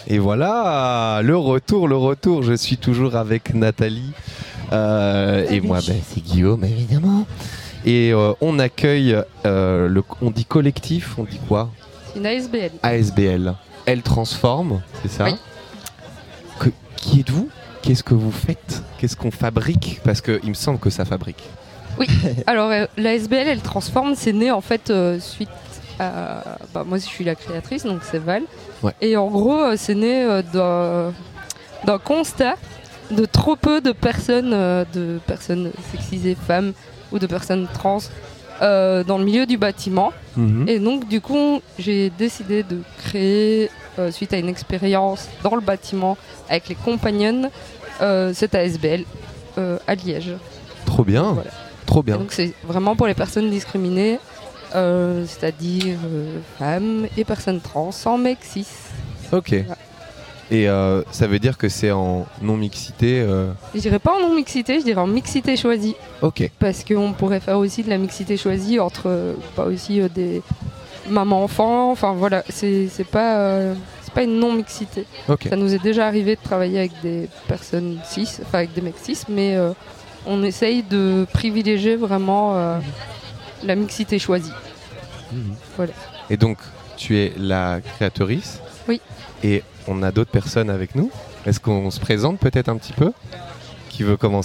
Et voilà, le retour. Je suis toujours avec Nathalie. Et moi, c'est Guillaume, évidemment. Et on accueille, on dit collectif, on dit quoi ? Une ASBL. ASBL. Elle transforme, c'est ça ? Oui. Qui êtes-vous ? Qu'est-ce que vous faites ? Qu'est-ce qu'on fabrique ? Parce qu'il me semble que ça fabrique. Oui, alors l'ASBL, elle transforme, c'est né en fait suite à... moi je suis la créatrice, donc c'est Val. Ouais. Et en gros, c'est né d'un constat de trop peu de personnes sexisées, femmes ou de personnes trans dans le milieu du bâtiment. Mmh. Et donc du coup, j'ai décidé de créer, suite à une expérience dans le bâtiment avec les compagnons, cette ASBL à Liège. Trop bien. Voilà. Trop bien. Et donc c'est vraiment pour les personnes discriminées, c'est-à-dire femmes et personnes trans, sans mec cis. Ok. Voilà. Et ça veut dire que c'est en non-mixité Je dirais pas en non-mixité, je dirais en mixité choisie. Ok. Parce qu'on pourrait faire aussi de la mixité choisie entre des mamans-enfants. Enfin voilà, c'est pas une non-mixité. Okay. Ça nous est déjà arrivé de travailler avec des personnes cis, enfin avec des mecs cis, mais on essaye de privilégier vraiment la mixité choisie. Mmh. Voilà. Et donc, tu es la créatrice ? Oui. Et on a d'autres personnes avec nous. Est-ce qu'on se présente peut-être un petit peu ? Qui veut commencer ?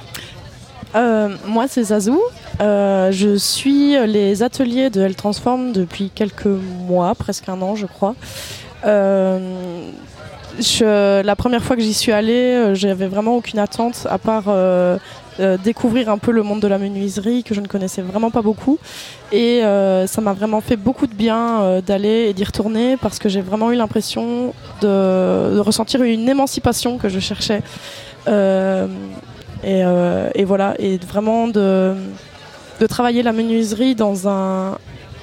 Moi, c'est Zazou. Je suis les ateliers de Elle Transforme depuis quelques mois, presque un an, je crois. La première fois que j'y suis allée, j'avais vraiment aucune attente à part découvrir un peu le monde de la menuiserie que je ne connaissais vraiment pas beaucoup. Et ça m'a vraiment fait beaucoup de bien d'aller et d'y retourner parce que j'ai vraiment eu l'impression de ressentir une émancipation que je cherchais. Et voilà, et vraiment de travailler la menuiserie dans un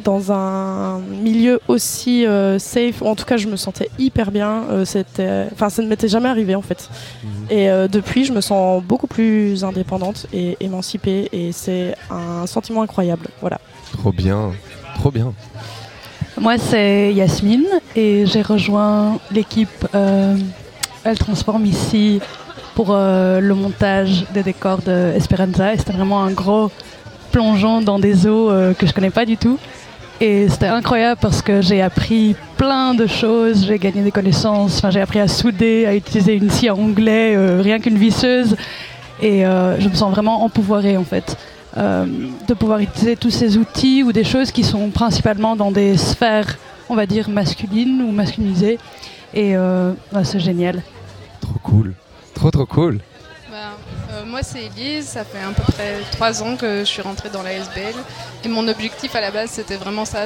milieu aussi safe. En tout cas, je me sentais hyper bien. Ça ne m'était jamais arrivé en fait. Mmh. Et depuis, je me sens beaucoup plus indépendante et émancipée. Et c'est un sentiment incroyable. Voilà. Trop bien, trop bien. Moi, c'est Yasmine et j'ai rejoint l'équipe Elle Transforme ici pour le montage des décors de Esperanza. Et c'était vraiment un gros plongeon dans des eaux que je connais pas du tout. Et c'était incroyable parce que j'ai appris plein de choses, j'ai gagné des connaissances, j'ai appris à souder, à utiliser une scie à onglet, rien qu'une visseuse. Et je me sens vraiment empouvoirée en fait, de pouvoir utiliser tous ces outils ou des choses qui sont principalement dans des sphères, on va dire, masculines ou masculinisées. Et c'est génial. Trop cool, trop cool. Moi c'est Elise, ça fait à peu près 3 ans que je suis rentrée dans la SBL et mon objectif à la base c'était vraiment ça,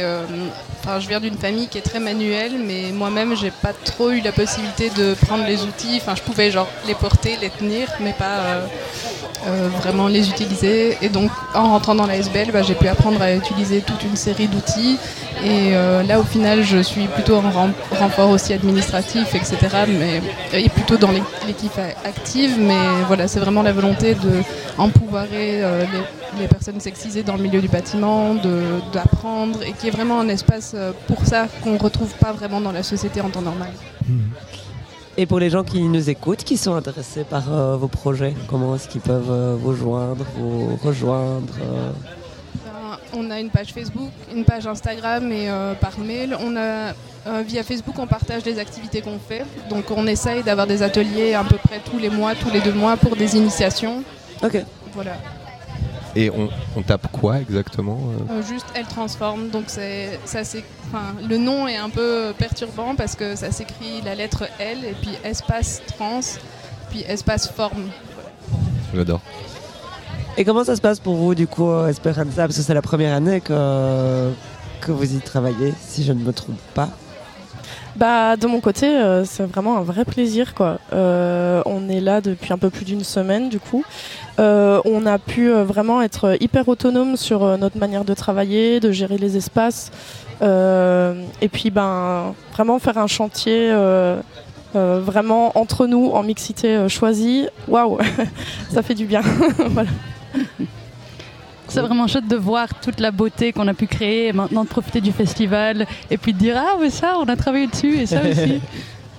je viens d'une famille qui est très manuelle mais moi-même j'ai pas trop eu la possibilité de prendre les outils, je pouvais les porter, les tenir mais pas vraiment les utiliser et donc en rentrant dans la SBL j'ai pu apprendre à utiliser toute une série d'outils et là au final je suis plutôt en renfort aussi administratif etc. et plutôt dans l'équipe active mais voilà c'est vraiment la volonté d'empouvoirer les personnes sexisées dans le milieu du bâtiment, d'apprendre et qui est vraiment un espace pour ça qu'on ne retrouve pas vraiment dans la société en temps normal. Et pour les gens qui nous écoutent, qui sont intéressés par vos projets, comment est-ce qu'ils peuvent vous joindre, vous rejoindre On a une page Facebook, une page Instagram et par mail. Via Facebook, on partage les activités qu'on fait. Donc on essaye d'avoir des ateliers à peu près tous les mois, tous les 2 mois pour des initiations. Ok. Voilà. Et on tape quoi exactement Juste Elle Transforme. Donc le nom est un peu perturbant parce que ça s'écrit la lettre L et puis espace trans, puis espace forme. J'adore. Et comment ça se passe pour vous du coup Esperanza, parce que c'est la première année que vous y travaillez, si je ne me trompe pas. De mon côté, c'est vraiment un vrai plaisir, quoi. On est là depuis un peu plus d'1 semaine, du coup. On a pu vraiment être hyper autonome sur notre manière de travailler, de gérer les espaces. Et puis, vraiment faire un chantier vraiment entre nous, en mixité choisie. Waouh, ça fait du bien. Voilà. C'est vraiment chouette de voir toute la beauté qu'on a pu créer et maintenant de profiter du festival et puis de dire ah mais ça on a travaillé dessus et ça aussi.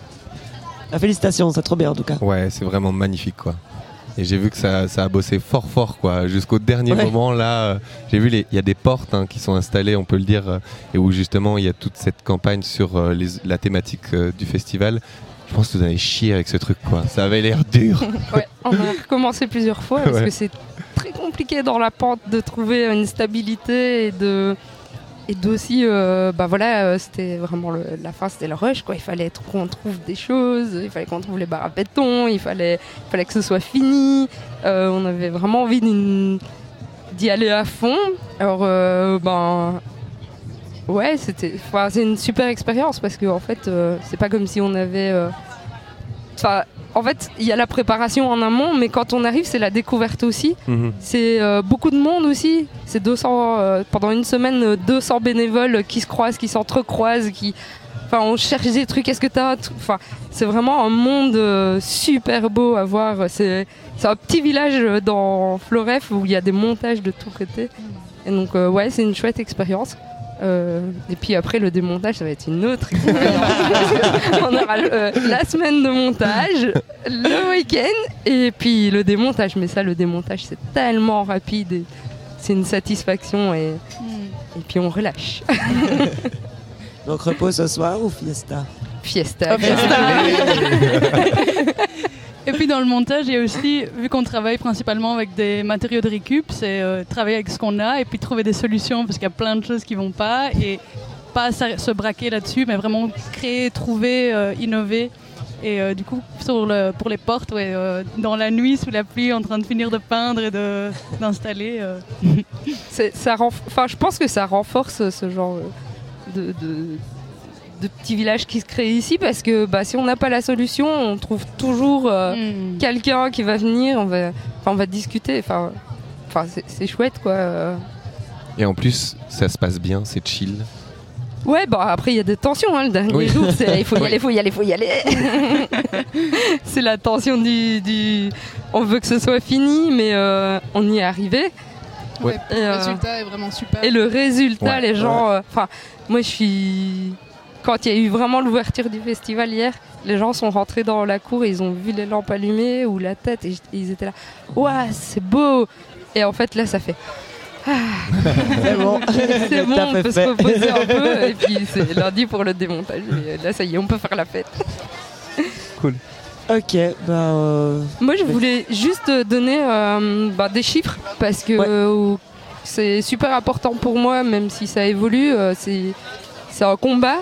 Félicitations, c'est trop bien en tout cas. Ouais, c'est vraiment magnifique quoi. Et j'ai vu que ça a bossé fort quoi, jusqu'au dernier moment là. J'ai vu il y a des portes qui sont installées, on peut le dire, et où justement il y a toute cette campagne sur la thématique du festival. Je pense que vous avez chié avec ce truc quoi. Ça avait l'air dur. Ouais, on a recommencé plusieurs fois parce que c'est très compliqué dans la pente de trouver une stabilité et d'aussi, c'était vraiment la fin, c'était le rush quoi. Il fallait qu'on trouve des choses, il fallait qu'on trouve les barres à béton, il fallait que ce soit fini. On avait vraiment envie d'y aller à fond. Alors c'est une super expérience parce que en fait, c'est pas comme si on avait. En fait, il y a la préparation en amont, mais quand on arrive, c'est la découverte aussi. C'est beaucoup de monde aussi. C'est 200 pendant une semaine, 200 bénévoles qui se croisent, qui s'entrecroisent, on cherche des trucs. Est-ce que t'as c'est vraiment un monde super beau à voir. C'est un petit village dans Floref où il y a des montages de tous côtés. Et donc c'est une chouette expérience. Et puis après le démontage ça va être une autre expérience. On aura la semaine de montage, le week-end et puis le démontage. Mais ça, le démontage c'est tellement rapide et c'est une satisfaction et puis on relâche. Donc repos ce soir ou fiesta? Fiesta. Et puis dans le montage, il y a aussi, vu qu'on travaille principalement avec des matériaux de récup, c'est travailler avec ce qu'on a et puis trouver des solutions parce qu'il y a plein de choses qui vont pas et pas se braquer là-dessus, mais vraiment créer, trouver, innover. Et du coup, pour les portes, dans la nuit, sous la pluie, en train de finir de peindre et d'installer. Je pense que ça renforce ce genre de petits villages qui se créent ici parce que si on n'a pas la solution, on trouve toujours quelqu'un qui va venir, on va discuter. C'est chouette quoi. Et en plus, ça se passe bien, c'est chill. Ouais, après il y a des tensions, le dernier jour, il faut y aller. C'est la tension du on veut que ce soit fini, mais on y est arrivé. Ouais, le résultat est vraiment super. Et le résultat, les gens... moi je suis... Quand il y a eu vraiment l'ouverture du festival hier, les gens sont rentrés dans la cour et ils ont vu les lampes allumées ou la tête et ils étaient là. Ouah, c'est beau! Et en fait, là, ça fait. C'est bon, on peut se reposer un peu. Et puis, c'est lundi pour le démontage. Et là, ça y est, on peut faire la fête. Cool. Ok, Moi, je voulais juste donner des chiffres parce que c'est super important pour moi, même si ça évolue. C'est un combat.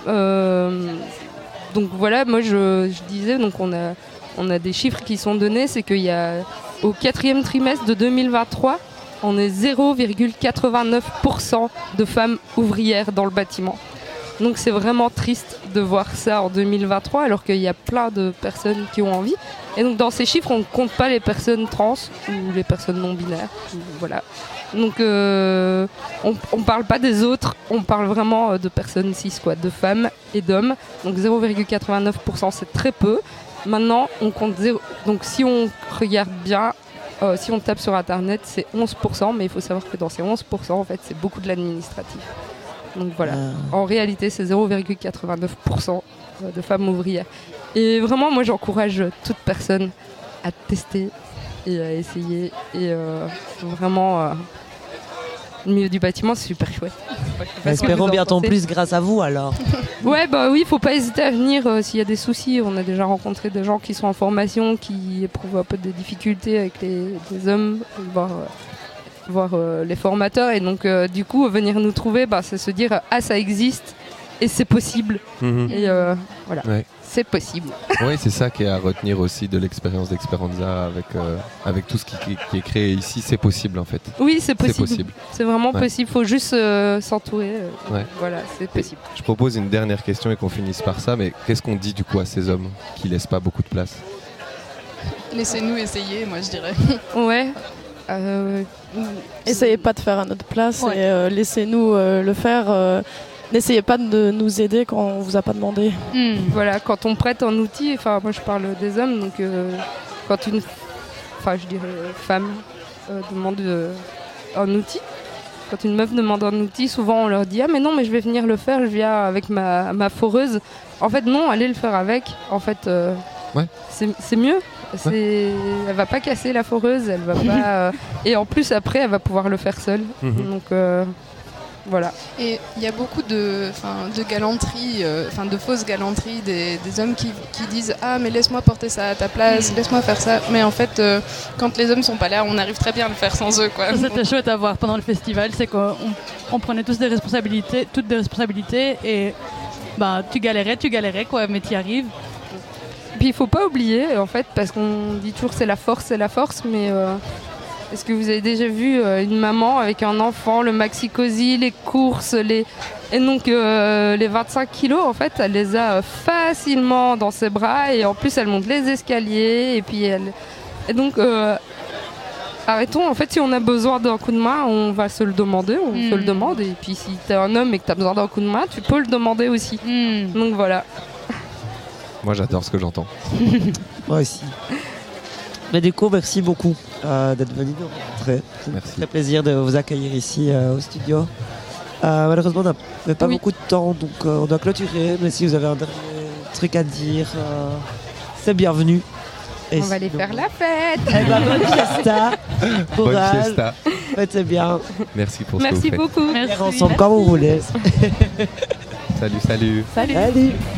Donc voilà, moi je disais, donc on a des chiffres qui sont donnés, c'est qu'il y a au 4e trimestre de 2023, on est 0,89% de femmes ouvrières dans le bâtiment. Donc c'est vraiment triste de voir ça en 2023 alors qu'il y a plein de personnes qui ont envie. Et donc dans ces chiffres, on ne compte pas les personnes trans ou les personnes non binaires. Voilà. Donc on parle pas des autres, on parle vraiment de personnes cis, de femmes et d'hommes. Donc 0,89% c'est très peu. Maintenant on compte 0. Donc si on regarde bien, si on tape sur internet c'est 11%, mais il faut savoir que dans ces 11% en fait c'est beaucoup de l'administratif. Donc voilà, en réalité c'est 0,89% de femmes ouvrières. Et vraiment moi j'encourage toute personne à tester et à essayer. Et vraiment, le milieu du bâtiment c'est super chouette. Espérons bientôt plus grâce à vous alors. Ouais, oui, faut pas hésiter à venir s'il y a des soucis. On a déjà rencontré des gens qui sont en formation, qui éprouvent un peu de difficultés avec les hommes, voir les formateurs. Et donc, du coup, venir nous trouver, c'est se dire ça existe et c'est possible. Et voilà. Ouais. C'est possible. Oui, c'est ça qui est à retenir aussi de l'expérience d'Experanza avec tout ce qui est créé ici. C'est possible en fait. Oui, c'est possible. C'est vraiment possible. Il faut juste s'entourer. Voilà, c'est possible. Je propose une dernière question et qu'on finisse par ça. Mais qu'est-ce qu'on dit du coup à ces hommes qui laissent pas beaucoup de place? Laissez-nous essayer, moi je dirais. Ouais. Essayez pas de faire à notre place et laissez-nous le faire. N'essayez pas de nous aider quand on vous a pas demandé. Voilà, quand on prête un outil, moi je parle des hommes, donc quand une femme demande un outil, quand une meuf demande un outil, souvent on leur dit ah mais non mais je vais venir le faire, je viens avec ma foreuse. En fait non, allez le faire avec. En fait c'est mieux. Elle va pas casser la foreuse, elle va pas et en plus après elle va pouvoir le faire seule. Donc voilà. Et il y a beaucoup de galanterie, de fausses galanteries des hommes qui disent ah mais laisse-moi porter ça à ta place, laisse-moi faire ça. Mais en fait, quand les hommes sont pas là, on arrive très bien à le faire sans eux, quoi. C'était chouette à voir pendant le festival, c'est qu'on prenait tous toutes des responsabilités et tu galérais quoi, mais tu y arrives. Puis il faut pas oublier en fait, parce qu'on dit toujours c'est la force, mais est-ce que vous avez déjà vu une maman avec un enfant, le maxi-cosy, les courses, et donc les 25 kilos, en fait, elle les a facilement dans ses bras et en plus elle monte les escaliers et puis et donc arrêtons, en fait, si on a besoin d'un coup de main, on va se le demander, on se le demande, et puis si t'es un homme et que t'as besoin d'un coup de main, tu peux le demander aussi. Donc voilà. Moi j'adore ce que j'entends. Moi aussi. Mais du coup, merci beaucoup d'être venu nous rencontrer. C'est un très plaisir de vous accueillir ici au studio. Malheureusement, on n'a pas beaucoup de temps, donc on doit clôturer. Mais si vous avez un dernier truc à dire, c'est bienvenu. Et on va aller faire la fête. Bonne fiesta. Bonne fiesta. Faites bien. Merci pour ce que vous faites. Merci beaucoup. Ensemble quand vous voulez. Salut. Salut.